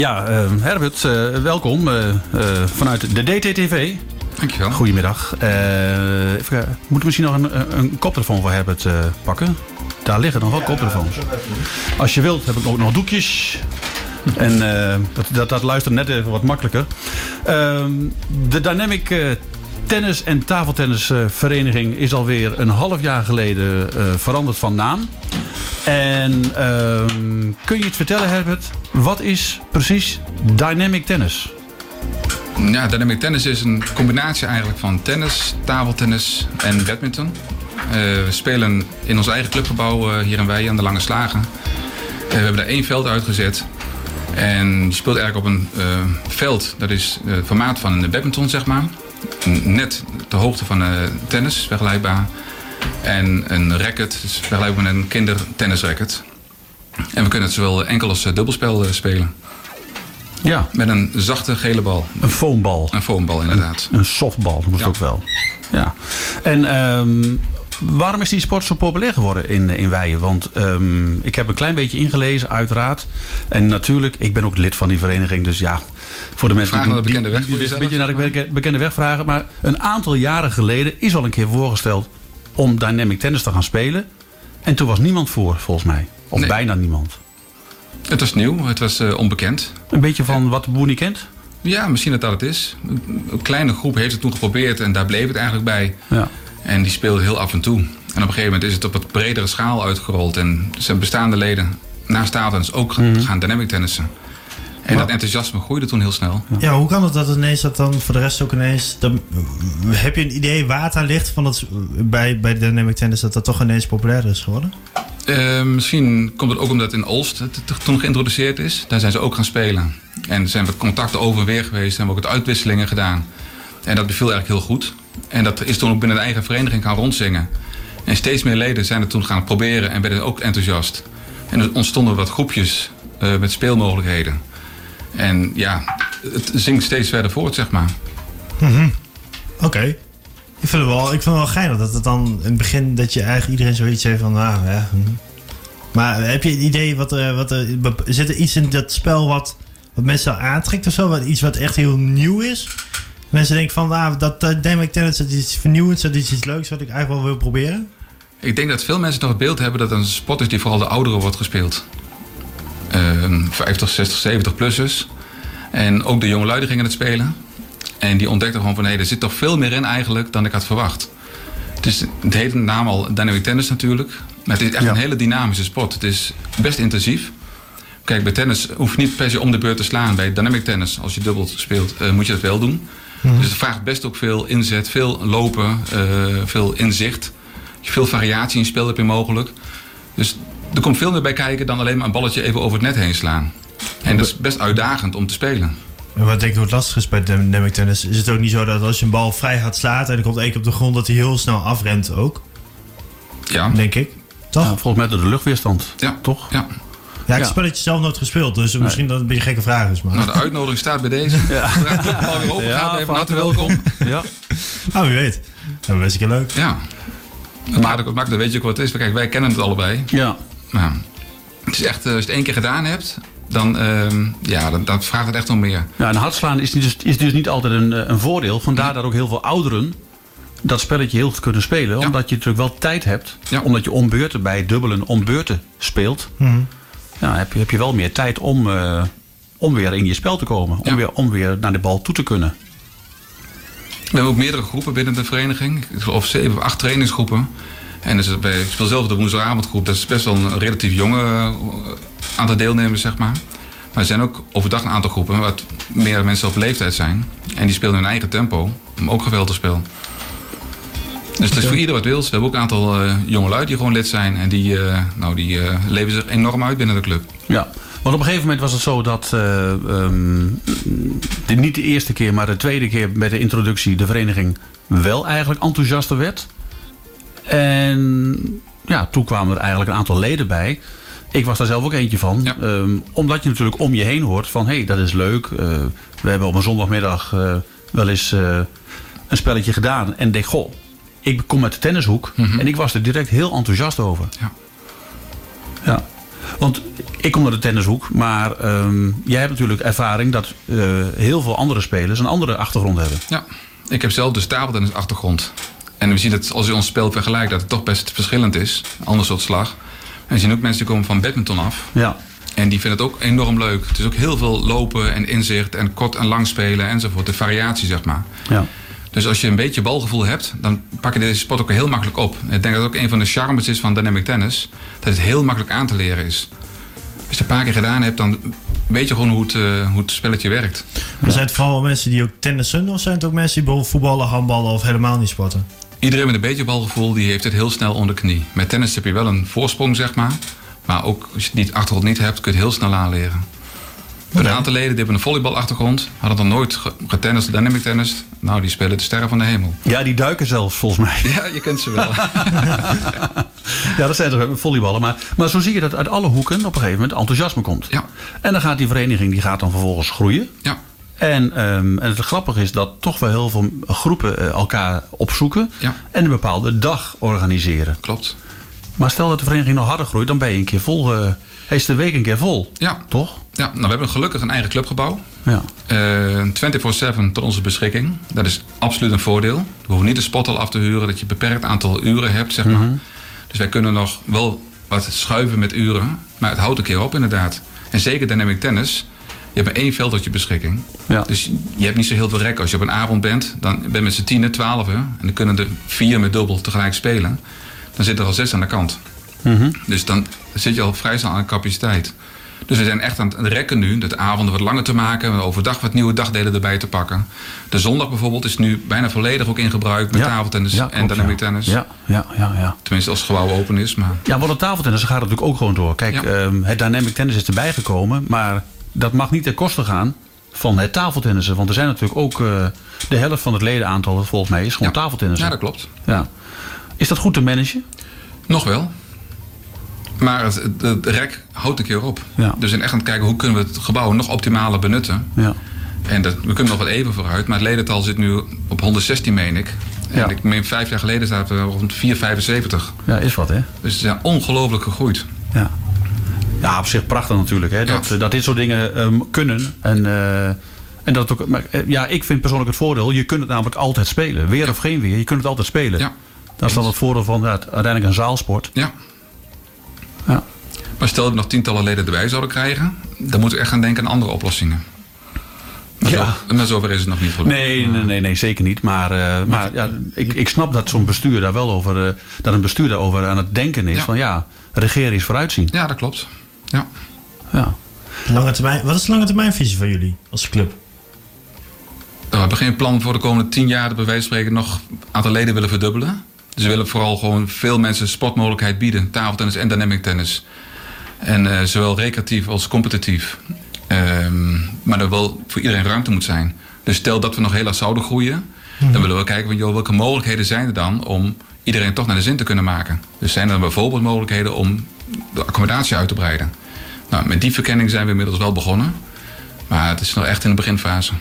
Ja, Herbert, welkom vanuit de DTTV. Dankjewel. Goedemiddag. We moeten misschien nog een koptelefoon voor Herbert pakken. Daar liggen nog wel koptelefoons. Als je wilt heb ik ook nog doekjes. En dat luistert net even wat makkelijker. De Dynamic Tennis en Tafeltennisvereniging is alweer een half jaar geleden veranderd van naam. En kun je iets vertellen, Herbert? Wat is precies Dynamic Tennis? Ja, Dynamic Tennis is een combinatie eigenlijk van tennis, tafeltennis en badminton. We spelen in ons eigen clubgebouw hier in Weijen aan de Lange Slagen. We hebben daar 1 veld uitgezet. En je speelt eigenlijk op een veld, dat is het formaat van een badminton, zeg maar. Net de hoogte van tennis, vergelijkbaar. En een racket, dus vergelijkbaar met een kindertennisracket. En we kunnen het zowel enkel als dubbelspel spelen. Ja. Met een zachte gele bal. Een foambal. Een foambal, inderdaad. Een softbal, dat moet ook wel. Ja. En waarom is die sport zo populair geworden in Weijen? Want ik heb een klein beetje ingelezen, uiteraard. En natuurlijk, ik ben ook lid van die vereniging. Dus ja, voor de mensen die naar de bekende weg. Die een beetje naar de bekende weg vragen. Maar een aantal jaren geleden is al een keer voorgesteld om Dynamic Tennis te gaan spelen. En toen was niemand voor, volgens mij. Of bijna niemand. Het was nieuw, het was onbekend. Een beetje van wat de boer niet kent? Ja, misschien dat het is. Een kleine groep heeft het toen geprobeerd en daar bleef het eigenlijk bij. Ja. En die speelde heel af en toe. En op een gegeven moment is het op wat bredere schaal uitgerold. En zijn bestaande leden naast tafeltennis ook gaan dynamic tennissen. En dat enthousiasme groeide toen heel snel. Ja, hoe kan het dat ineens dat dan voor de rest ook ineens... heb je een idee waar het aan ligt van dat bij dynamic tennis dat toch ineens populair is geworden? Misschien komt het ook omdat in Olst het toen geïntroduceerd is. Daar zijn ze ook gaan spelen. En er zijn wat contacten over en weer geweest. En hebben we ook wat uitwisselingen gedaan. En dat beviel eigenlijk heel goed. En dat is toen ook binnen de eigen vereniging gaan rondzingen. En steeds meer leden zijn het toen gaan proberen en werden ook enthousiast. En er ontstonden wat groepjes met speelmogelijkheden. En ja, het zingt steeds verder voort, zeg maar. Mm-hmm. Oké. Ik vind het wel geinig dat het dan in het begin dat je eigenlijk iedereen zoiets heeft van... Maar heb je een idee, zit er iets in dat spel wat mensen aantrekt of zo? Iets wat echt heel nieuw is? Mensen denken van, dat Dynamic Tennis, dat is iets vernieuwends, dat is iets leuks wat ik eigenlijk wel wil proberen? Ik denk dat veel mensen nog het beeld hebben dat het een sport is die vooral de ouderen wordt gespeeld. 50, 60, 70-plussers. En ook de jonge lui gingen het spelen. En die ontdekten gewoon van, er zit toch veel meer in eigenlijk dan ik had verwacht. Het heet de naam al Dynamic Tennis natuurlijk. Maar het is echt een hele dynamische sport. Het is best intensief. Kijk, bij tennis hoef je niet per se om de beurt te slaan. Bij Dynamic Tennis, als je dubbel speelt, moet je dat wel doen. Dus het vraagt best ook veel inzet, veel lopen, veel inzicht. Veel variatie in spel heb je mogelijk. Dus er komt veel meer bij kijken dan alleen maar een balletje even over het net heen slaan. En dat is best uitdagend om te spelen. En wat denk ik wat lastig is bij Dynamic Tennis, is het ook niet zo dat als je een bal vrij gaat slaat en er komt één keer op de grond dat hij heel snel afrent ook? Ja. Denk ik. Toch? Ja, volgens mij door de luchtweerstand. Ja. Toch? Ja. Ja, ik heb het spelletje zelf nooit gespeeld, dus misschien dat het een beetje een gekke vraag is. Maar. Nou, de uitnodiging staat bij deze. Ja. Weer open gaat, even hartelijk welkom. Ja. Nou, wie weet. Dat is best een keer leuk. Ja. Maar dan weet je ook wat het is. Kijk, wij kennen het allebei. Ja. Nou, het is echt, als je het 1 keer gedaan hebt, dan vraagt het echt om meer. Ja, en hardslaan is dus niet altijd een voordeel. Vandaar dat ook heel veel ouderen dat spelletje heel goed kunnen spelen. Ja. Omdat je natuurlijk wel tijd hebt. Ja. Omdat je om beurten bij dubbelen om beurten speelt. Mm-hmm. Ja, heb je wel meer tijd om weer in je spel te komen. Om weer naar de bal toe te kunnen. We hebben ook meerdere groepen binnen de vereniging. Of 7 of 8 trainingsgroepen. En dus ik speel zelf de woensdagavondgroep. Dat is best wel een relatief jonge aantal deelnemers, zeg maar. Maar er zijn ook overdag een aantal groepen wat meer mensen op leeftijd zijn. En die spelen hun eigen tempo om ook geweld te spelen. Dus het is voor ieder wat wils. We hebben ook een aantal jonge lui die gewoon lid zijn. En die leven zich enorm uit binnen de club. Ja, want op een gegeven moment was het zo dat niet de eerste keer, maar de tweede keer bij de introductie de vereniging wel eigenlijk enthousiaster werd. En ja, toen kwamen er eigenlijk een aantal leden bij. Ik was daar zelf ook eentje van. Ja. Omdat je natuurlijk om je heen hoort van dat is leuk. We hebben op een zondagmiddag wel eens een spelletje gedaan. En denk, ik kom uit de tennishoek. Mm-hmm. En ik was er direct heel enthousiast over. Ja. Want ik kom naar de tennishoek, maar jij hebt natuurlijk ervaring dat heel veel andere spelers een andere achtergrond hebben. Ja, ik heb zelf dus tafeltennisachtergrond. En we zien dat als je ons spel vergelijkt, dat het toch best verschillend is. Een ander soort slag. En we zien ook mensen die komen van badminton af. Ja. En die vinden het ook enorm leuk. Het is ook heel veel lopen en inzicht en kort en lang spelen enzovoort. De variatie, zeg maar. Ja. Dus als je een beetje balgevoel hebt, dan pak je deze sport ook heel makkelijk op. Ik denk dat het ook een van de charmes is van dynamic tennis. Dat het heel makkelijk aan te leren is. Als je het een paar keer gedaan hebt, dan weet je gewoon hoe het spelletje werkt. Maar zijn het vooral mensen die ook tennissen? Of zijn het ook mensen die bijvoorbeeld voetballen, handballen of helemaal niet sporten? Iedereen met een beetje balgevoel die heeft het heel snel onder de knie. Met tennis heb je wel een voorsprong, zeg maar. Maar ook als je die achtergrond niet hebt, kun je het heel snel aanleren. Een aantal leden die hebben een volleybalachtergrond, hadden dan nooit getennist, dynamic tennis. Nou, die spelen de sterren van de hemel. Ja, die duiken zelfs volgens mij. Ja, je kent ze wel. Ja, dat zijn toch volleyballen. Maar zo zie je dat uit alle hoeken op een gegeven moment enthousiasme komt. Ja. En dan gaat die vereniging die gaat dan vervolgens groeien. Ja. En het grappige is dat toch wel heel veel groepen elkaar opzoeken. Ja. En een bepaalde dag organiseren. Klopt. Maar stel dat de vereniging nog harder groeit, dan ben je een keer vol. Is de week een keer vol. Ja. Toch? Ja, nou, we hebben gelukkig een eigen clubgebouw. Ja. 24/7 tot onze beschikking. Dat is absoluut een voordeel. We hoeven niet de spothal af te huren, dat je een beperkt aantal uren hebt, zeg maar. Mm-hmm. Dus wij kunnen nog wel wat schuiven met uren, maar het houdt een keer op inderdaad. En zeker dynamic tennis, je hebt maar 1 veld tot je beschikking. Ja. Dus je hebt niet zo heel veel rekken. Als je op een avond bent, dan ben je met z'n 10, 12 en dan kunnen er 4 met dubbel tegelijk spelen. Dan zitten er al 6 aan de kant. Mm-hmm. Dus dan zit je al vrij snel aan capaciteit. Dus we zijn echt aan het rekken nu, de avonden wat langer te maken, overdag wat nieuwe dagdelen erbij te pakken. De zondag bijvoorbeeld is nu bijna volledig ook in gebruik met tafeltennis en dynamic tennis. Ja. Tenminste als het gebouw open is. Maar... Ja, want het tafeltennis gaat natuurlijk ook gewoon door. Kijk, het dynamic tennis is erbij gekomen, maar dat mag niet ten koste gaan van het tafeltennissen. Want er zijn natuurlijk ook de helft van het ledenaantal, volgens mij, is gewoon tafeltennissen. Ja, dat klopt. Ja. Is dat goed te managen? Nog wel. Maar het rek houdt een keer op. Ja. Dus in echt aan het kijken hoe kunnen we het gebouw nog optimaler benutten. Ja. En we kunnen nog wat even vooruit. Maar het ledental zit nu op 116, meen ik. En Ja. ik meen 5 jaar geleden zaten we rond 475. Ja, is wat, hè? Dus ze zijn ongelooflijk gegroeid. Ja. Ja, op zich prachtig natuurlijk, hè? Dat dit soort dingen kunnen. En dat het ook, maar, ik vind persoonlijk het voordeel, je kunt het namelijk altijd spelen. Weer of geen weer, je kunt het altijd spelen. Ja. Dat is dan het voordeel van uiteindelijk een zaalsport. Ja. Ja. Maar stel dat we nog tientallen leden erbij zouden krijgen, dan moeten we echt gaan denken aan andere oplossingen. Maar zover is het nog niet voor. Nee, zeker niet. Maar ik snap dat zo'n bestuur daar wel over, dat een bestuur daarover aan het denken is. Ja. Van regeren is vooruitzien. Ja, dat klopt. Ja. Lange termijn, wat is de lange termijnvisie van jullie als club? We hebben geen plan voor de komende 10 jaar dat we bij wijze van spreken nog een aantal leden willen verdubbelen. Dus we willen vooral gewoon veel mensen sportmogelijkheid bieden. Tafeltennis en dynamic tennis. En zowel recreatief als competitief. Maar er wel voor iedereen ruimte moet zijn. Dus stel dat we nog heel erg zouden groeien. Dan willen we kijken van, welke mogelijkheden zijn er dan om iedereen toch naar de zin te kunnen maken. Dus zijn er bijvoorbeeld mogelijkheden om de accommodatie uit te breiden. Nou, met die verkenning zijn we inmiddels wel begonnen. Maar het is nog echt in de beginfase.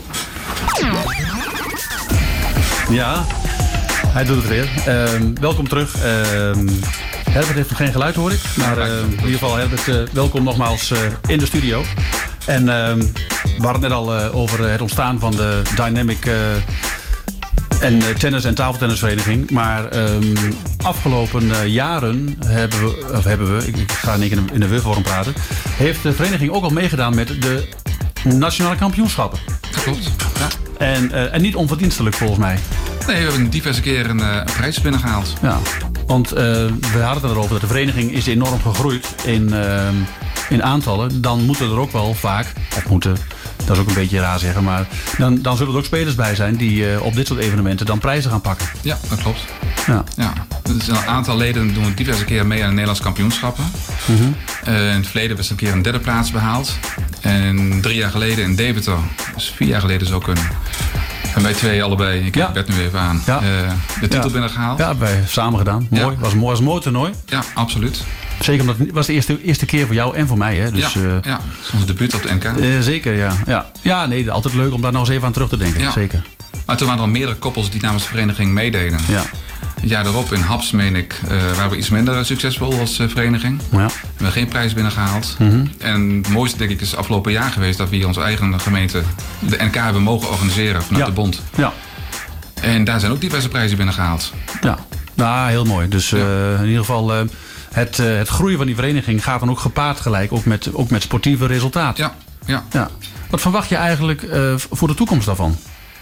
Ja, hij doet het weer. Welkom terug. Herbert heeft nog geen geluid, hoor ik. Maar in ieder geval, Herbert, welkom nogmaals in de studio. En we hadden het net al over het ontstaan van de Dynamic en tennis- en tafeltennisvereniging. Maar afgelopen jaren hebben we, ik ga in één keer in de we-vorm praten, heeft de vereniging ook al meegedaan met de nationale kampioenschappen. Dat klopt, ja. En niet onverdienstelijk volgens mij. Nee, we hebben diverse keer een prijs binnengehaald. Ja, want we hadden het erover dat de vereniging is enorm gegroeid in aantallen. Dan moeten er ook wel vaak, dat is ook een beetje raar zeggen, maar dan zullen er ook spelers bij zijn die op dit soort evenementen dan prijzen gaan pakken. Ja, dat klopt. Ja. Dus een aantal leden doen diverse keer mee aan de Nederlandse kampioenschappen. Mm-hmm. In het verleden was een keer een 3e plaats behaald. En 3 jaar geleden in Deventer, dus 4 jaar geleden zou kunnen. En wij 2 allebei, ik heb het nu even aan, de titel binnengehaald. Ja, hebben wij samen gedaan. Mooi, was een mooi toernooi. Ja, absoluut. Zeker omdat het was de eerste keer voor jou en voor mij. Hè? Dus, dat is ons debuut op de NK. Zeker, ja. Ja, nee, altijd leuk om daar nog eens even aan terug te denken. Ja. Zeker. Maar toen waren er al meerdere koppels die namens de vereniging meededen. Ja. Het jaar daarop in Haps, meen ik, waren we iets minder succesvol als vereniging. Ja. We hebben geen prijs binnengehaald. En het mooiste, denk ik, is het afgelopen jaar geweest dat we hier onze eigen gemeente, de NK, hebben mogen organiseren vanuit de bond. Ja. En daar zijn ook diverse prijzen binnengehaald. Ja, nou, heel mooi. Dus in ieder geval, het groeien van die vereniging gaat dan ook gepaard gelijk, ook met sportieve resultaten. Ja. Wat verwacht je eigenlijk voor de toekomst daarvan?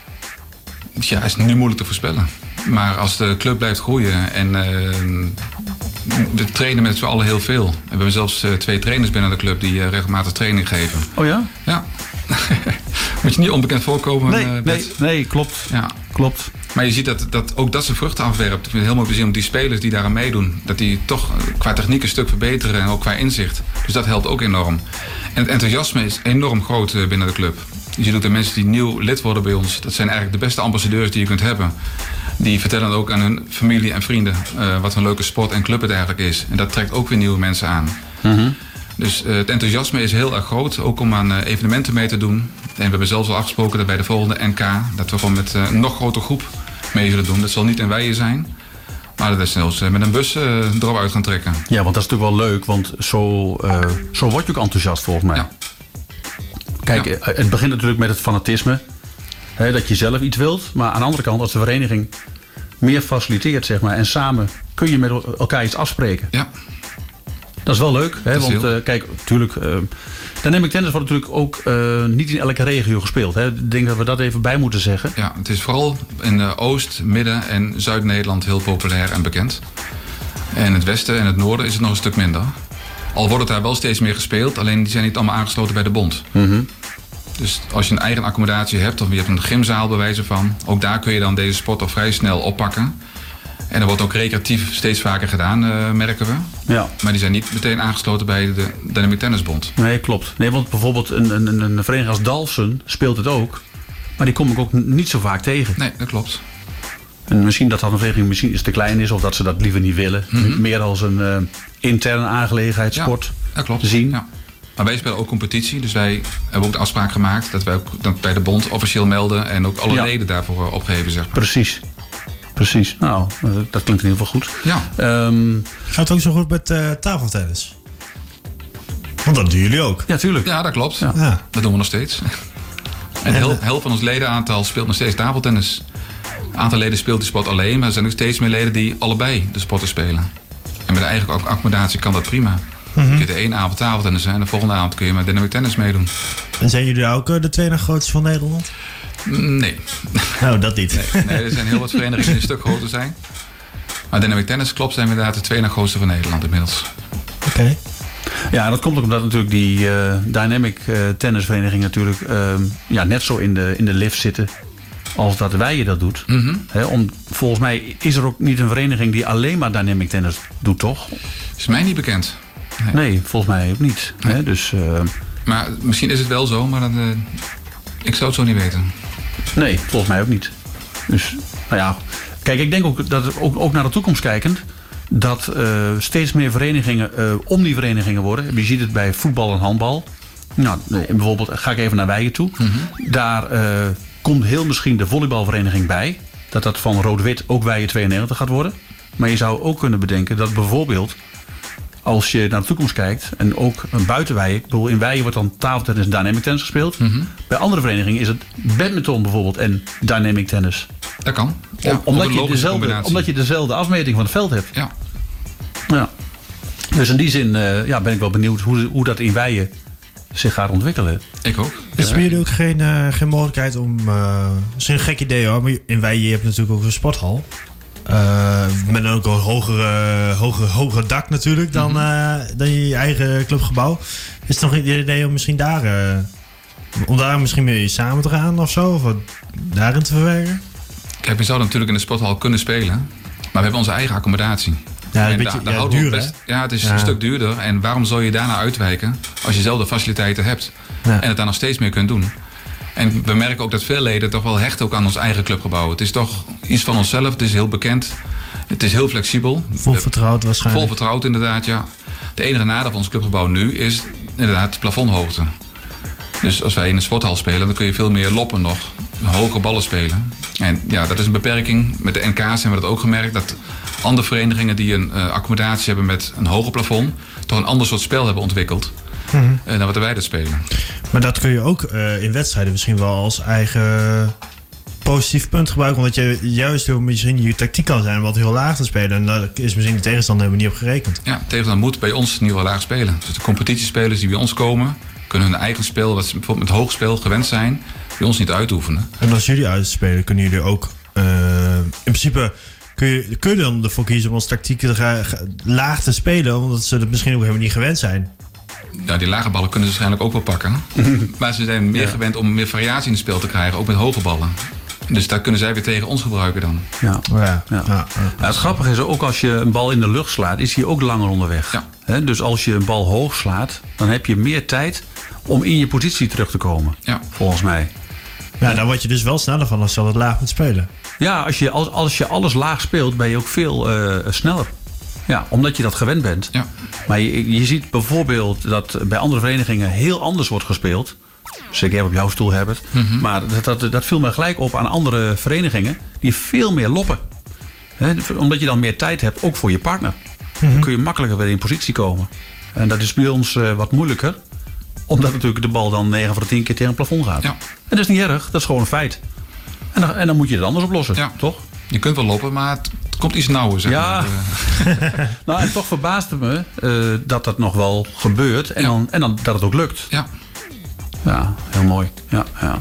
Ja, is nu moeilijk te voorspellen. Maar als de club blijft groeien en we trainen met z'n allen heel veel. We hebben zelfs 2 trainers binnen de club die regelmatig training geven. Oh ja? Ja. Moet je niet onbekend voorkomen. Nee, klopt. Ja. Klopt. Maar je ziet dat ook dat zijn vruchten afwerpt. Ik vind het heel mooi te zien om die spelers die daaraan meedoen, dat die toch qua techniek een stuk verbeteren en ook qua inzicht. Dus dat helpt ook enorm. En het enthousiasme is enorm groot binnen de club. Je ziet ook de mensen die nieuw lid worden bij ons, dat zijn eigenlijk de beste ambassadeurs die je kunt hebben. Die vertellen ook aan hun familie en vrienden wat een leuke sport en club het eigenlijk is. En dat trekt ook weer nieuwe mensen aan. Dus het enthousiasme is heel erg groot, ook om aan evenementen mee te doen. En we hebben zelfs al afgesproken dat bij de volgende NK, dat we gewoon met een nog grotere groep mee zullen doen. Dat zal niet in Weijen zijn, maar dat is zelfs met een bus erop uit gaan trekken. Ja, want dat is natuurlijk wel leuk, want zo word je ook enthousiast volgens mij. Ja. Kijk, het begint natuurlijk met het fanatisme. Hè, dat je zelf iets wilt. Maar aan de andere kant, als de vereniging meer faciliteert, zeg maar, en samen kun je met elkaar iets afspreken. Ja. Dat is wel leuk. Hè, want kijk, natuurlijk, dynamic tennis wordt natuurlijk ook niet in elke regio gespeeld. Hè. Ik denk dat we dat even bij moeten zeggen. Ja, het is vooral in Oost-, Midden- en Zuid-Nederland heel populair en bekend. En het westen en het noorden is het nog een stuk minder. Al wordt het daar wel steeds meer gespeeld, alleen die zijn niet allemaal aangesloten bij de bond. Dus als je een eigen accommodatie hebt of je hebt een gymzaal bij wijze van, ook daar kun je dan deze sport al vrij snel oppakken. En dat wordt ook recreatief steeds vaker gedaan, merken we. Ja. Maar die zijn niet meteen aangesloten bij de Dynamic Tennisbond. Nee, klopt. Nee, want bijvoorbeeld een vereniging als Dalfsen speelt het ook. Maar die kom ik ook niet zo vaak tegen. Nee, dat klopt. En misschien dat een vereniging misschien iets te klein is of dat ze dat liever niet willen. Meer als een interne aangelegenheid sport dat klopt. te zien. Ja. Maar wij spelen ook competitie. Dus wij hebben ook de afspraak gemaakt dat wij ook bij de bond officieel melden. En ook alle leden daarvoor opgeven, zeg maar. Precies. Nou, dat klinkt in ieder geval goed. Ja. Gaat het ook zo goed met tafeltennis? Want dat doen jullie ook. Ja, tuurlijk. Ja, dat klopt. Ja. Dat doen we nog steeds. En de helft van ons ledenaantal speelt nog steeds tafeltennis. Een aantal leden speelt die sport alleen, maar er zijn ook steeds meer leden die allebei de sporten spelen. En met eigenlijk ook accommodatie kan dat prima. Je kunt de ene avond tafeltennis en de volgende avond kun je met dynamic tennis meedoen. En zijn jullie ook de 2 na grootste van Nederland? Nee. Nou, dat niet. Nee, er zijn heel wat verenigingen die een stuk groter zijn. Maar dynamic tennis klopt, zijn we inderdaad de 2 na grootste van Nederland inmiddels. Oké. Ja, dat komt ook omdat natuurlijk die dynamic tennisvereniging natuurlijk net zo in de lift zitten als dat Weijen dat doet. Volgens mij is er ook niet een vereniging die alleen maar dynamic tennis doet, toch? Is mij niet bekend. Nee, volgens mij ook niet. Nee. Hè? Dus, maar misschien is het wel zo, maar ik zou het zo niet weten. Nee, volgens mij ook niet. Dus, nou ja. Kijk, ik denk ook dat ook naar de toekomst kijkend, dat steeds meer verenigingen om die verenigingen worden. Je ziet het bij voetbal en handbal. Nou, bijvoorbeeld ga ik even naar Weijen toe. Daar komt heel misschien de volleybalvereniging bij. Dat van rood-wit ook Weijen 92 gaat worden. Maar je zou ook kunnen bedenken dat bijvoorbeeld, als je naar de toekomst kijkt, en ook buiten Weijen, ik bedoel, in Weijen wordt dan tafeltennis en dynamic tennis gespeeld. Bij andere verenigingen is het badminton bijvoorbeeld en dynamic tennis. Dat kan. Ja, omdat je dezelfde afmeting van het veld hebt. Ja. Dus in die zin ben ik wel benieuwd hoe dat in Weijen zich gaat ontwikkelen. Ik ook. Is bij jullie ook geen mogelijkheid om, misschien een gek idee hoor, maar in Weijen heb je natuurlijk ook een sporthal. Met ook een hoger dak natuurlijk dan je eigen clubgebouw. Is het nog een idee om misschien daar misschien mee samen te gaan of zo? Of wat daarin te verwerken? Kijk, we zouden natuurlijk in de sporthal kunnen spelen. Maar we hebben onze eigen accommodatie. Ja, en beetje, daar houden duur, we best. Ja, het is een stuk duurder. En waarom zou je daarna uitwijken als je zelf de faciliteiten hebt? Ja. En het daar nog steeds meer kunt doen. En we merken ook dat veel leden toch wel hechten ook aan ons eigen clubgebouw. Het is toch iets van onszelf. Het is heel bekend. Het is heel flexibel. Vol vertrouwd waarschijnlijk. Vol vertrouwd inderdaad, ja. De enige nadeel van ons clubgebouw nu is inderdaad de plafondhoogte. Dus als wij in een sporthal spelen, dan kun je veel meer loppen nog. hoge ballen spelen. En ja, dat is een beperking. Met de NK's hebben we dat ook gemerkt. Dat andere verenigingen die een accommodatie hebben met een hoger plafond... toch een ander soort spel hebben ontwikkeld dan wat wij dat spelen. Maar dat kun je ook in wedstrijden misschien wel als eigen positief punt gebruiken. Omdat je juist door misschien je tactiek kan zijn wat heel laag te spelen. En daar is misschien de tegenstander helemaal niet op gerekend. Ja, de tegenstander moet bij ons in ieder geval laag spelen. Dus de competitiespelers die bij ons komen... kunnen hun eigen spel, wat ze bijvoorbeeld met hoog spel gewend zijn... bij ons niet uitoefenen. En als jullie uitspelen, kunnen jullie ook... in principe kun je dan ervoor kiezen om als tactiek laag te spelen... omdat ze dat misschien ook helemaal niet gewend zijn. Ja, die lage ballen kunnen ze waarschijnlijk ook wel pakken. Maar ze zijn meer gewend om meer variatie in het spel te krijgen, ook met hoge ballen. Dus daar kunnen zij weer tegen ons gebruiken dan. Het grappige is ook als je een bal in de lucht slaat, is hij ook langer onderweg. Ja. Dus als je een bal hoog slaat, dan heb je meer tijd om in je positie terug te komen. Ja. Volgens mij. Ja, daar word je dus wel sneller van als je het laag moet spelen. Ja, als je alles laag speelt, ben je ook veel sneller. Ja, omdat je dat gewend bent. Ja. Maar je ziet bijvoorbeeld dat bij andere verenigingen heel anders wordt gespeeld. Zeker op jouw stoel, Herbert. Mm-hmm. Maar dat viel me gelijk op aan andere verenigingen die veel meer loppen. Omdat je dan meer tijd hebt, ook voor je partner. Mm-hmm. Dan kun je makkelijker weer in positie komen. En dat is bij ons wat moeilijker. Omdat natuurlijk de bal dan 9 van de 10 keer tegen het plafond gaat. Ja. En dat is niet erg, dat is gewoon een feit. En dan moet je het anders oplossen, toch? Je kunt wel lopen, maar het komt iets nauwer, zeg maar. Nou, en toch verbaast het me dat nog wel gebeurt. En dan dat het ook lukt. Ja. Ja, heel mooi. Ja.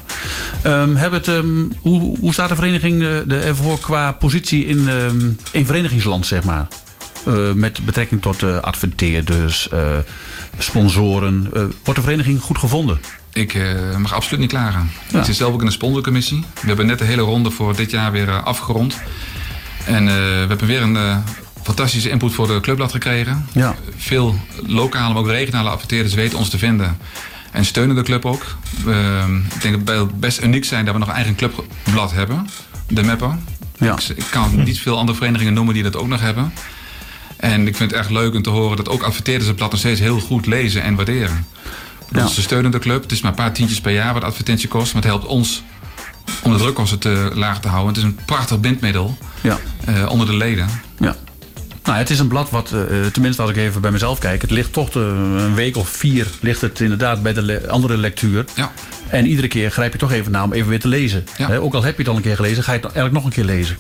Hoe staat de vereniging ervoor qua positie in verenigingsland, zeg maar? Met betrekking tot adverteerders, sponsoren. Wordt de vereniging goed gevonden? Ik mag absoluut niet klagen. Ja. Ik zit zelf ook in de sponsorcommissie. We hebben net de hele ronde voor dit jaar weer afgerond. En we hebben weer een fantastische input voor de clubblad gekregen. Ja. Veel lokale, maar ook regionale adverteerders weten ons te vinden. En steunen de club ook. Ik denk dat het best uniek zijn dat we nog een eigen clubblad hebben. De Mapper. Ja. Ik kan niet veel andere verenigingen noemen die dat ook nog hebben. En ik vind het echt leuk om te horen dat ook adverteerders het blad nog steeds heel goed lezen en waarderen. Dus ze steunen de club. Het is maar een paar tientjes per jaar wat de advertentie kost. Maar het helpt ons om de drukkosten te laag te houden. Het is een prachtig bindmiddel onder de leden. Ja. Nou, het is een blad wat, tenminste als ik even bij mezelf kijk... het ligt toch een week of 4 ligt het inderdaad bij de andere lectuur. Ja. En iedere keer grijp je toch even naar om even weer te lezen. Ja. Ook al heb je het al een keer gelezen, ga je het eigenlijk nog een keer lezen.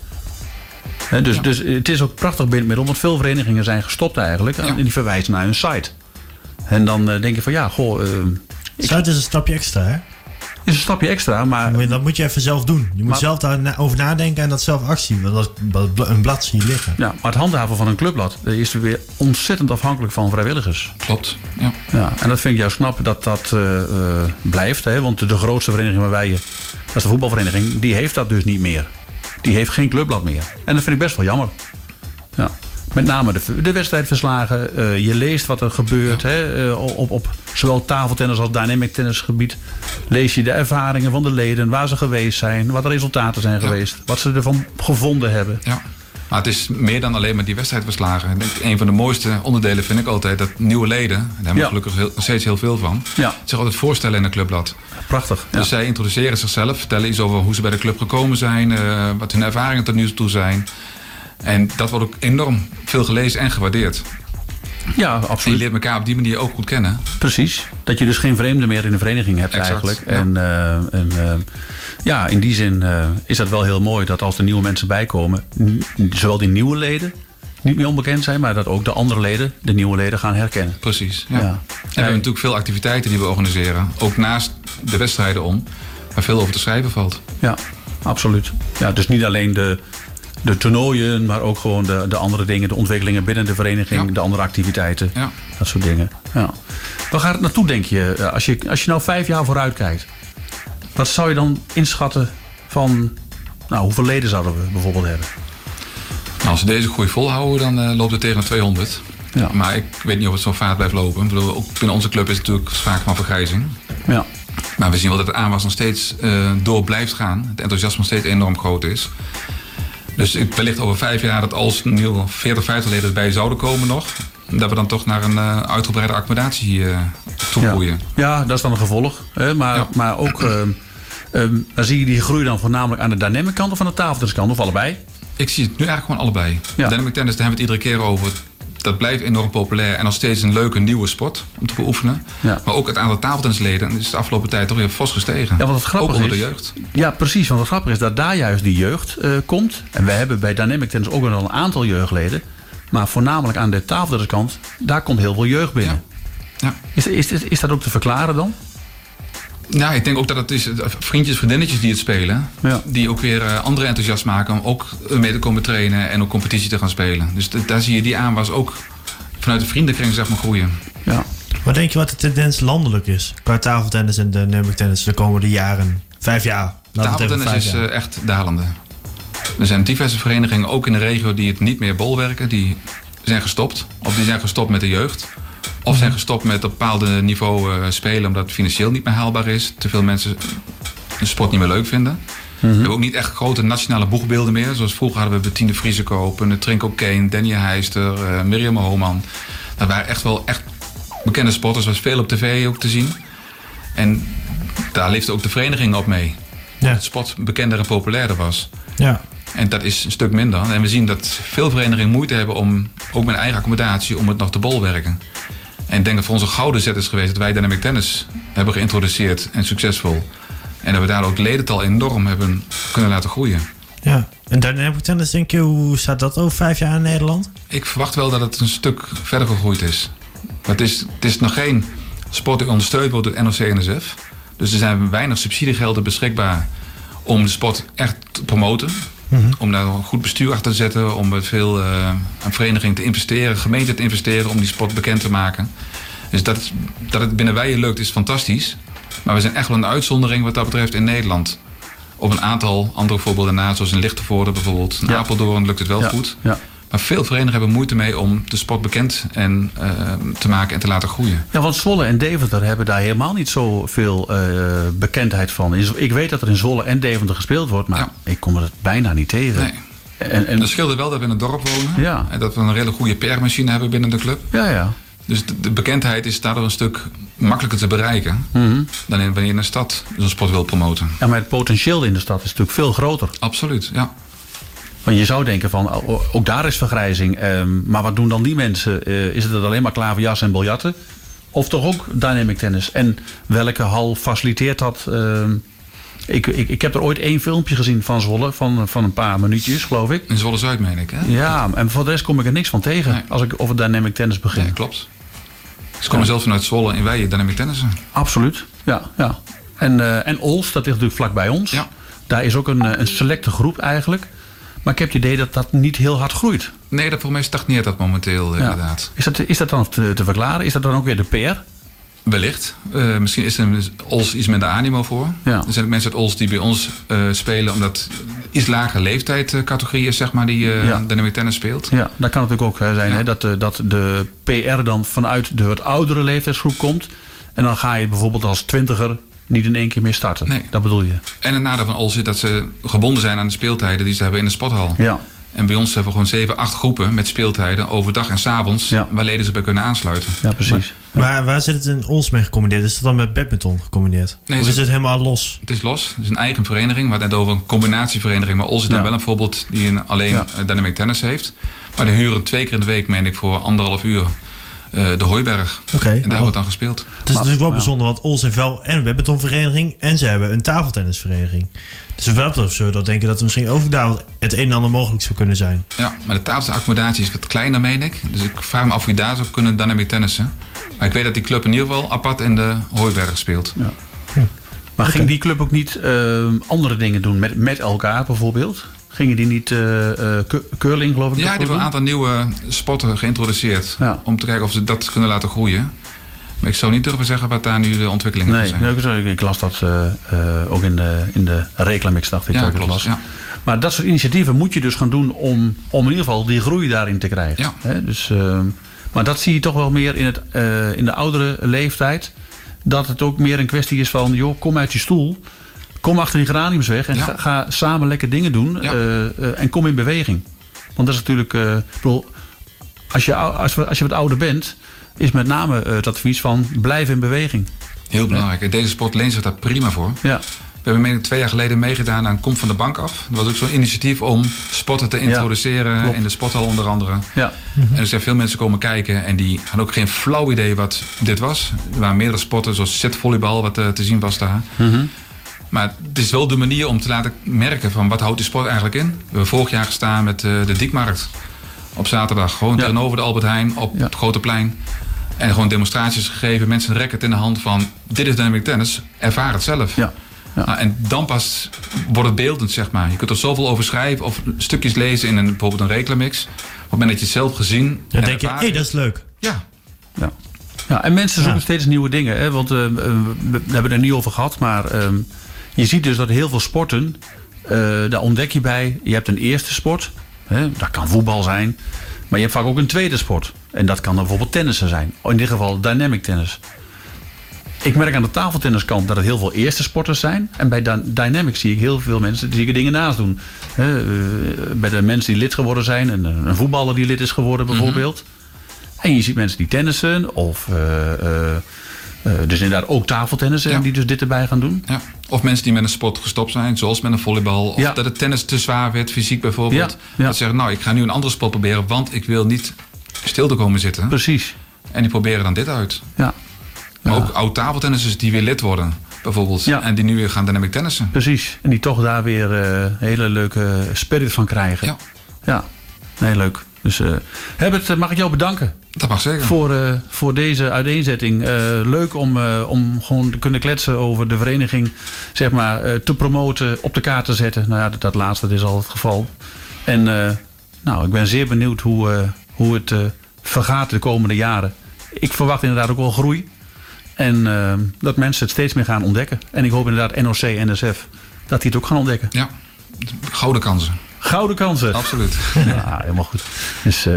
Dus het is ook een prachtig bindmiddel, want veel verenigingen zijn gestopt eigenlijk. En die verwijzen naar hun site. En dan denk je van site is een stapje extra, hè? Is een stapje extra, maar... Dat moet je even zelf doen. Je moet zelf daarover nadenken en dat zelf actie. Want een blad zie je liggen. Ja, maar het handhaven van een clubblad is weer ontzettend afhankelijk van vrijwilligers. Klopt, ja. En dat vind ik juist knap dat blijft. Hè? Want de grootste vereniging waar wij... dat is de voetbalvereniging, die heeft dat dus niet meer. Die heeft geen clubblad meer. En dat vind ik best wel jammer. Ja. Met name de wedstrijdverslagen. Je leest wat er gebeurt. Hè, op zowel tafeltennis als dynamic tennisgebied. Lees je de ervaringen van de leden. Waar ze geweest zijn. Wat de resultaten zijn geweest. Wat ze ervan gevonden hebben. Ja. Maar het is meer dan alleen maar die wedstrijdverslagen. Ik denk, een van de mooiste onderdelen vind ik altijd dat nieuwe leden. Daar hebben we gelukkig nog steeds heel veel van. Zich altijd voorstellen in een clubblad. Prachtig. Dus zij introduceren zichzelf. Vertellen iets over hoe ze bij de club gekomen zijn. Wat hun ervaringen tot nu toe zijn. En dat wordt ook enorm veel gelezen en gewaardeerd. Ja, absoluut. En je leert elkaar op die manier ook goed kennen. Precies. Dat je dus geen vreemden meer in de vereniging hebt eigenlijk. Ja. En in die zin is dat wel heel mooi dat als er nieuwe mensen bijkomen... zowel die nieuwe leden niet meer onbekend zijn... maar dat ook de andere leden de nieuwe leden gaan herkennen. Precies, ja. En we hebben natuurlijk veel activiteiten die we organiseren. Ook naast de wedstrijden om. Waar veel over te schrijven valt. Ja, absoluut. Ja, dus niet alleen de toernooien, maar ook gewoon de andere dingen, de ontwikkelingen binnen de vereniging, de andere activiteiten, dat soort dingen. Ja. Waar gaat het naartoe, denk je, als je nou 5 jaar vooruit kijkt? Wat zou je dan inschatten van, hoeveel leden zouden we bijvoorbeeld hebben? Nou, als we deze groei volhouden, dan loopt het tegen de 200. Ja. Maar ik weet niet of het zo vaart blijft lopen. Ik bedoel, ook binnen onze club is het natuurlijk sprake van vergrijzing. Ja. Maar we zien wel dat de aanwas nog steeds door blijft gaan. Het enthousiasme nog steeds enorm groot is. Dus wellicht over 5 jaar dat als nieuwe 40, 50 leden bij zouden komen nog... dat we dan toch naar een uitgebreide accommodatie toe groeien. Ja, dat is dan een gevolg. Hè? Maar ook Dan zie je die groei dan voornamelijk aan de dynamic kant of aan de tafeltenniskant of allebei? Ik zie het nu eigenlijk gewoon allebei. Ja. Dynamic tennis, daar hebben we het iedere keer over. Dat blijft enorm populair en nog steeds een leuke nieuwe sport om te beoefenen. Ja. Maar ook het aantal tafeltennisleden is de afgelopen tijd toch weer fors gestegen. Ja, want het ook grappige onder is, de jeugd. Ja, precies. Want het grappige is dat daar juist die jeugd komt. En wij hebben bij Dynamic Tennis ook wel een aantal jeugdleden. Maar voornamelijk aan de tafeltenniskant, daar komt heel veel jeugd binnen. Ja. Is dat ook te verklaren dan? Nou, ik denk ook dat het is vriendjes, vriendinnetjes die het spelen. Ja. Die ook weer anderen enthousiast maken om ook mee te komen trainen en ook competitie te gaan spelen. Dus daar zie je die aanwas ook vanuit de vriendenkring zeg maar groeien. Ja. Wat denk je wat de tendens landelijk is qua tafeltennis en dynamic tennis de komende jaren? 5 jaar. Tafeltennis is echt dalende. Er zijn diverse verenigingen, ook in de regio, die het niet meer bolwerken. Die zijn gestopt. Of die zijn gestopt met de jeugd. Of zijn gestopt met op een bepaalde niveau spelen omdat het financieel niet meer haalbaar is. Te veel mensen de sport niet meer leuk vinden. We hebben ook niet echt grote nationale boegbeelden meer. Zoals vroeger hadden we Bettine Vriesekoop, Trinko Kane, Denny Heister, Mirjam Homan. Dat waren echt wel echt bekende sporters. Er was veel op tv ook te zien. En daar leefde ook de vereniging op mee. Ja. Het sport bekender en populairder was. Ja. En dat is een stuk minder. En we zien dat veel verenigingen moeite hebben om, ook met eigen accommodatie, om het nog te bolwerken. En ik denk dat voor onze gouden zet is geweest dat wij Dynamic Tennis hebben geïntroduceerd en succesvol. En dat we daar ook het ledental enorm hebben kunnen laten groeien. Ja. En dynamic tennis, denk je, hoe staat dat over 5 jaar in Nederland? Ik verwacht wel dat het een stuk verder gegroeid is. Maar het is nog geen sport die ondersteund wordt door NOC-NSF. Dus er zijn weinig subsidiegelden beschikbaar om de sport echt te promoten. Om daar een goed bestuur achter te zetten. Om met veel aan verenigingen te investeren. Gemeenten te investeren om die sport bekend te maken. Dus dat het binnen Weijen lukt is fantastisch. Maar we zijn echt wel een uitzondering wat dat betreft in Nederland. Op een aantal andere voorbeelden na. Zoals in Lichtenvoorde bijvoorbeeld. In Apeldoorn lukt het wel goed. Ja. Maar veel verenigingen hebben moeite mee om de sport bekend te maken en te laten groeien. Ja, want Zwolle en Deventer hebben daar helemaal niet zoveel bekendheid van. Ik weet dat er in Zwolle en Deventer gespeeld wordt, maar ik kom er bijna niet tegen. Nee. En dat scheelde wel dat we in het dorp wonen. Ja. En dat we een hele goede PR-machine hebben binnen de club. Ja. Dus de bekendheid is daardoor een stuk makkelijker te bereiken dan wanneer je in een stad zo'n sport wil promoten. Ja, maar het potentieel in de stad is natuurlijk veel groter. Absoluut, ja. Want je zou denken van, ook daar is vergrijzing. Maar wat doen dan die mensen? Is het alleen maar klaverjassen en biljarten? Of toch ook dynamic tennis? En welke hal faciliteert dat? Ik heb er ooit 1 filmpje gezien van Zwolle. Van een paar minuutjes, geloof ik. In Zwolle-Zuid meen ik, hè? Ja, en voor de rest kom ik er niks van tegen. Nee. Als ik over dynamic tennis begin. Nee, klopt. Ze komen zelfs vanuit Zwolle in Weijen dynamic tennissen. Absoluut, ja. En Ols, dat ligt natuurlijk vlak bij ons. Ja. Daar is ook een selecte groep eigenlijk. Maar ik heb het idee dat dat niet heel hard groeit. Nee, dat voor mij stagneert dat momenteel inderdaad. Is dat dan te verklaren? Is dat dan ook weer de PR? Wellicht. Misschien is er Ols iets minder animo voor. Ja. Er zijn ook mensen uit Ols die bij ons spelen omdat iets lagere leeftijdscategorie is, zeg maar, die dynamic tennis speelt. Ja, dat kan natuurlijk ook zijn. Ja. Hè, dat de PR dan vanuit de wat oudere leeftijdsgroep komt. En dan ga je bijvoorbeeld als 20er niet in 1 keer meer starten. Nee. Dat bedoel je? En het nadeel van Ols is dat ze gebonden zijn aan de speeltijden die ze hebben in de sporthal. Ja. En bij ons hebben we gewoon 7-8 groepen met speeltijden overdag en 's avonds, waar leden zich bij kunnen aansluiten. Ja, precies. Maar waar zit het in Ols mee gecombineerd? Is dat dan met badminton gecombineerd? Nee, of is het helemaal los? Het is los. Het is een eigen vereniging. We hadden het over een combinatievereniging. Maar Ols is dan wel een voorbeeld die alleen dynamic tennis heeft. Maar die huren 2 keer in de week, meen ik, voor 1,5 uur de Hooiberg. Oké. En daar wordt dan gespeeld. Het is natuurlijk wel bijzonder, want Ols heeft wel en een badmintonvereniging en ze hebben een tafeltennisvereniging. Dus wel zullen we dat denken dat er misschien overdag het een en ander mogelijk zou kunnen zijn. Ja, maar de tafeltennisaccommodatie is wat kleiner, meen ik. Dus ik vraag me af of je daar zou kunnen dynamic tennissen. Maar ik weet dat die club in ieder geval apart in de Hooiberg speelt. Ja. Maar ging die club ook niet andere dingen doen met elkaar bijvoorbeeld? Gingen die niet curling, geloof ik? Ja, die hebben een aantal nieuwe sporten geïntroduceerd. Ja. Om te kijken of ze dat kunnen laten groeien. Maar ik zou niet durven zeggen wat daar nu de ontwikkelingen zijn. Ik las dat ook in de Reclamix, dacht ik. Ja, dat ik het klopt. las. Ja. Maar dat soort initiatieven moet je dus gaan doen om in ieder geval die groei daarin te krijgen. Ja. Hè? Dus, maar dat zie je toch wel meer in de oudere leeftijd. Dat het ook meer een kwestie is van, joh, kom uit je stoel. Kom achter die geraniums weg en ga samen lekker dingen doen. Ja. En kom in beweging. Want dat is natuurlijk... ik bedoel, als je wat ouder bent, is met name het advies van blijf in beweging. Heel belangrijk. En deze sport leent zich daar prima voor. Ja. We hebben 2 jaar geleden meegedaan aan Kom van de Bank af. Dat was ook zo'n initiatief om sporten te introduceren in de sporthal onder andere. Ja. En er zijn veel mensen komen kijken en die hadden ook geen flauw idee wat dit was. Er waren meerdere sporten zoals zitvolleybal wat te zien was daar. Maar het is wel de manier om te laten merken van wat houdt die sport eigenlijk in. We hebben vorig jaar gestaan met de Diekmarkt op zaterdag. Gewoon tegenover de Albert Heijn op het Grote Plein. En gewoon demonstraties gegeven, mensen een racket in de hand van dit is dynamic tennis, ervaar het zelf. Ja. Nou, en dan pas wordt het beeldend, zeg maar. Je kunt er zoveel over schrijven of stukjes lezen in bijvoorbeeld een reclamix. Op het moment dat je het zelf gezien Dan denk je, hé, dat is leuk. Ja. Ja, en mensen zoeken steeds nieuwe dingen. Hè? Want we hebben het er niet over gehad. Maar je ziet dus dat heel veel sporten, daar ontdek je bij. Je hebt een eerste sport. Hè? Dat kan voetbal zijn. Maar je hebt vaak ook een tweede sport. En dat kan dan bijvoorbeeld tennissen zijn. In dit geval dynamic tennis. Ik merk aan de tafeltenniskant dat het heel veel eerste sporters zijn. En bij dynamic zie ik heel veel mensen die dingen naast doen. Bij de mensen die lid geworden zijn. Een voetballer die lid is geworden bijvoorbeeld. En je ziet mensen die tennissen. Of dus inderdaad ook tafeltennissen. Die dus dit erbij gaan doen. Ja. Of mensen die met een sport gestopt zijn. Zoals met een volleybal. Of dat het tennis te zwaar werd, fysiek bijvoorbeeld. Dat zeggen, nou ik ga nu een andere sport proberen. Want ik wil niet stil te komen zitten. Precies. En die proberen dan dit uit. Ja. Maar ook oud tafeltennissers die weer lid worden, bijvoorbeeld. Ja. En die nu weer gaan dynamic tennissen. Precies. En die toch daar weer hele leuke spirit van krijgen. Ja. Nee, leuk. Dus Herbert, mag ik jou bedanken. Dat mag zeker. Voor deze uiteenzetting. Leuk om gewoon te kunnen kletsen over de vereniging. Zeg maar te promoten, op de kaart te zetten. Nou ja, dat laatste is al het geval. En ik ben zeer benieuwd hoe het vergaat de komende jaren. Ik verwacht inderdaad ook wel groei. En dat mensen het steeds meer gaan ontdekken. En ik hoop inderdaad NOC, NSF, dat die het ook gaan ontdekken. Ja, gouden kansen. Gouden kansen. Absoluut. Ja, helemaal goed. Dus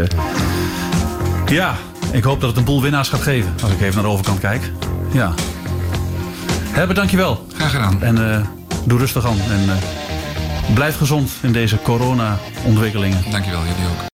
ik hoop dat het een boel winnaars gaat geven. Als ik even naar de overkant kijk. Ja. Herbert, dankjewel. Graag gedaan. En doe rustig aan. En blijf gezond in deze corona-ontwikkelingen. Dankjewel, jullie ook.